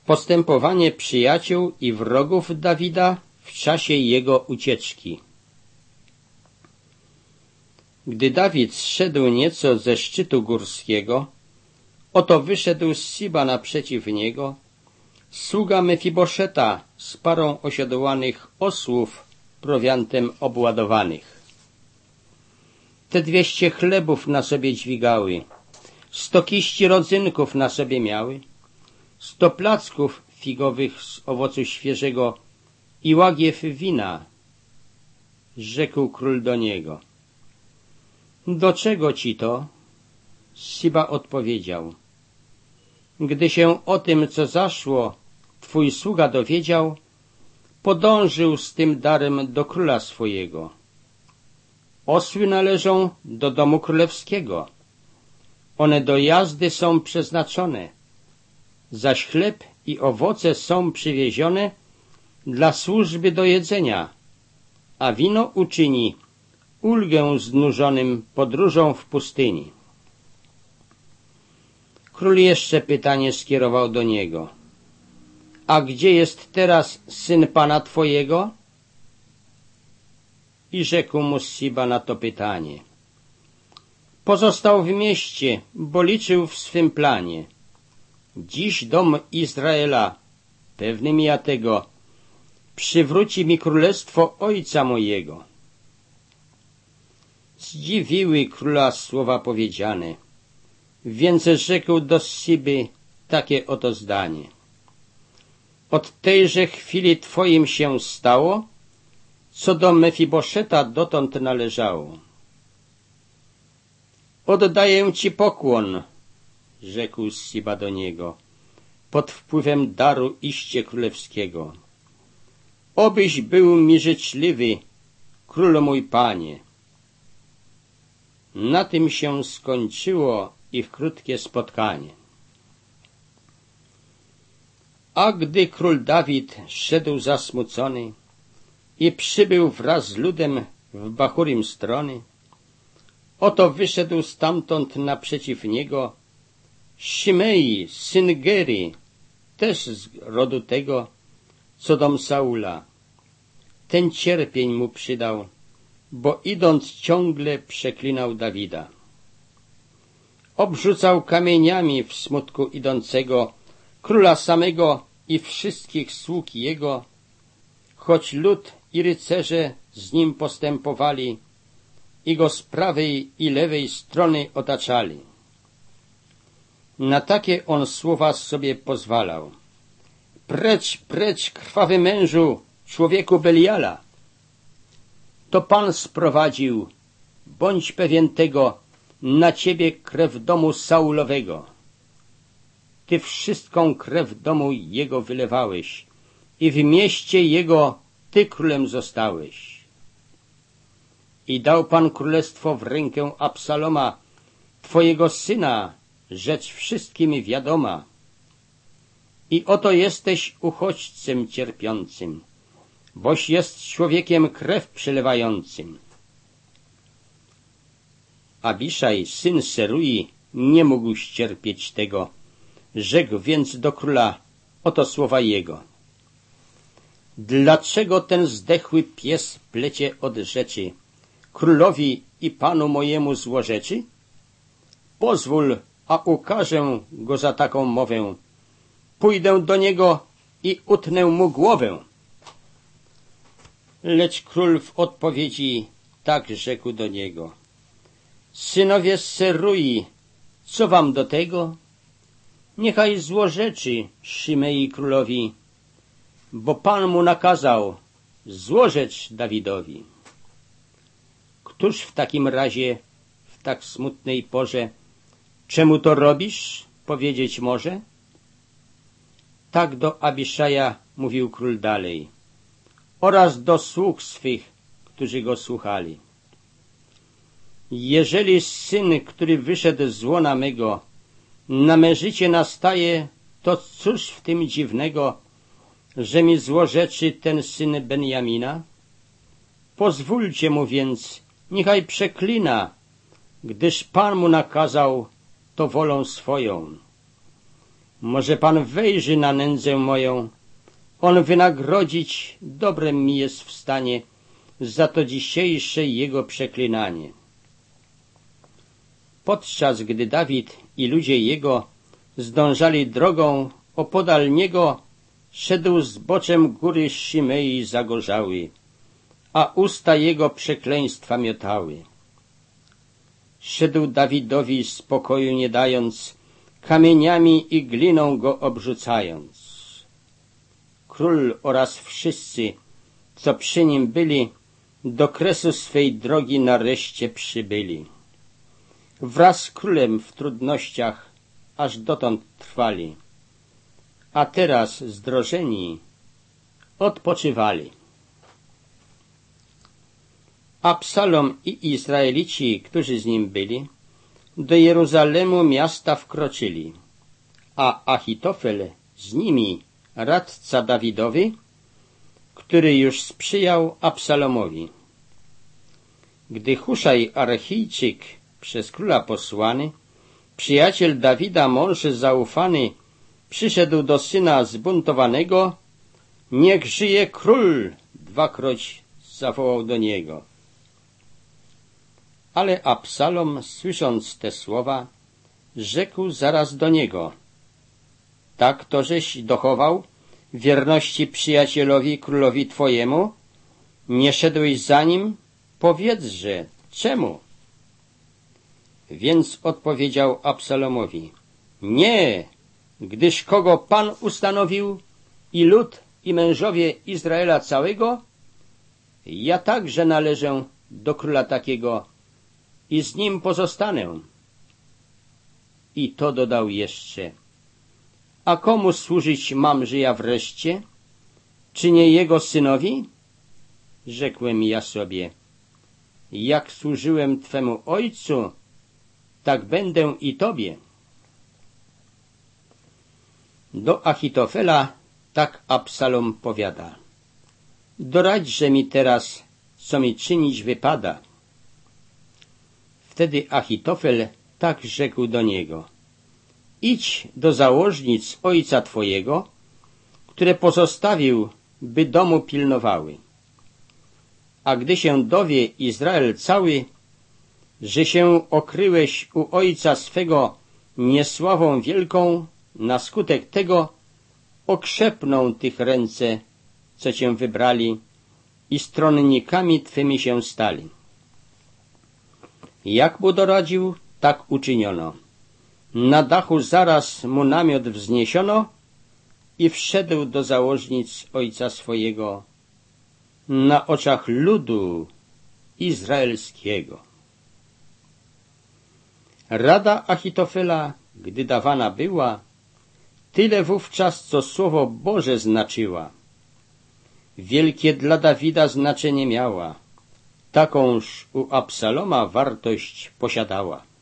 Postępowanie przyjaciół i wrogów Dawida w czasie jego ucieczki. Gdy Dawid zszedł nieco ze szczytu górskiego, oto wyszedł Siba naprzeciw niego, sługa Mefiboszeta z parą osiodłanych osłów prowiantem obładowanych. Te 200 chlebów na sobie dźwigały, 100 kiści rodzynków na sobie miały, 100 placków figowych z owocu świeżego i łagiew wina. Rzekł król do niego: do czego ci to? Siba odpowiedział: gdy się o tym, co zaszło, twój sługa dowiedział, podążył z tym darem do króla swojego. Osły należą do domu królewskiego. One do jazdy są przeznaczone, zaś chleb i owoce są przywiezione dla służby do jedzenia, a wino uczyni ulgę znużonym podróżą w pustyni. Król jeszcze pytanie skierował do niego: a gdzie jest teraz syn pana twojego? I rzekł mu Siba na to pytanie: pozostał w mieście, bo liczył w swym planie. Dziś dom Izraela, pewnym ja tego, przywróci mi królestwo ojca mojego. Zdziwiły króla słowa powiedziane, więc rzekł do Siby takie oto zdanie: od tejże chwili twoim się stało, co do Mefiboszeta dotąd należało. Oddaję ci pokłon, rzekł Siba do niego, pod wpływem daru iście królewskiego. Obyś był mi życzliwy, królu mój panie. Na tym się skończyło ich krótkie spotkanie. A gdy król Dawid szedł zasmucony i przybył wraz z ludem w Bachurim strony, oto wyszedł stamtąd naprzeciw niego Szimei, syn Gery, też z rodu tego, co dom Saula. Ten cierpień mu przydał, bo idąc ciągle przeklinał Dawida. Obrzucał kamieniami w smutku idącego, króla samego i wszystkich sług jego, choć lud i rycerze z nim postępowali i go z prawej i lewej strony otaczali. Na takie on słowa sobie pozwalał: precz, precz, krwawy mężu, człowieku Beliala. To Pan sprowadził, bądź pewien tego, na ciebie krew domu Saulowego. Ty wszystką krew domu jego wylewałeś i w mieście jego ty królem zostałeś. I dał Pan królestwo w rękę Absaloma, twojego syna, rzecz wszystkim wiadoma. I oto jesteś uchodźcem cierpiącym, boś jest człowiekiem krew przelewającym. Abiszaj, syn Serui, nie mógł ścierpieć tego. Rzekł więc do króla oto słowa jego: dlaczego ten zdechły pies plecie od rzeczy, królowi i panu mojemu złorzeczy? Pozwól, a ukażę go za taką mowę. Pójdę do niego i utnę mu głowę. Lecz król w odpowiedzi tak rzekł do niego: synowie z Serui, co wam do tego? Niechaj złorzeczy Szimei królowi, bo Pan mu nakazał złorzecz Dawidowi. Któż w takim razie w tak smutnej porze, czemu to robisz, powiedzieć może? Tak do Abiszaja mówił król dalej oraz do sług swych, którzy go słuchali: jeżeli syn, który wyszedł z łona mego, na me życie nastaje, to cóż w tym dziwnego, że mi złorzeczy ten syn Benjamina? Pozwólcie mu więc, niechaj przeklina, gdyż Pan mu nakazał to wolą swoją. Może Pan wejrzy na nędzę moją, On wynagrodzić dobrem mi jest w stanie za to dzisiejsze Jego przeklinanie. Podczas gdy Dawid i ludzie Jego zdążali drogą, opodal Niego szedł zboczem góry Szimei zagorzały, a usta Jego przekleństwa miotały. Szedł Dawidowi spokoju nie dając, kamieniami i gliną go obrzucając. Król oraz wszyscy, co przy nim byli, do kresu swej drogi nareszcie przybyli. Wraz z królem w trudnościach aż dotąd trwali, a teraz zdrożeni odpoczywali. Absalom i Izraelici, którzy z nim byli, do Jeruzalemu miasta wkroczyli, a Achitofel z nimi, radca Dawidowy, który już sprzyjał Absalomowi. Gdy Huszaj Archijczyk, przez króla posłany, przyjaciel Dawida, mąż zaufany, przyszedł do syna zbuntowanego, niech żyje król, dwakroć zawołał do niego. Ale Absalom, słysząc te słowa, rzekł zaraz do niego: tak to żeś dochował wierności przyjacielowi królowi twojemu? Nie szedłeś za nim? Powiedzże, czemu? Więc odpowiedział Absalomowi: nie, gdyż kogo Pan ustanowił, i lud, i mężowie Izraela całego, ja także należę do króla takiego i z nim pozostanę. I to dodał jeszcze: a komu służyć mamże ja wreszcie? Czy nie jego synowi? Rzekłem ja sobie: jak służyłem twemu ojcu, tak będę i tobie. Do Achitofela tak Absalom powiada: doradźże mi teraz, co mi czynić wypada. Wtedy Achitofel tak rzekł do niego: idź do założnic ojca twojego, które pozostawił, by domu pilnowały. A gdy się dowie Izrael cały, że się okryłeś u ojca swego niesławą wielką, na skutek tego okrzepną tych ręce, co cię wybrali, i stronnikami twymi się stali. Jak mu doradził, tak uczyniono. Na dachu zaraz mu namiot wzniesiono i wszedł do założnic ojca swojego na oczach ludu izraelskiego. Rada Achitofela, gdy dawana była, tyle wówczas, co słowo Boże znaczyła. Wielkie dla Dawida znaczenie miała, takąż u Absaloma wartość posiadała.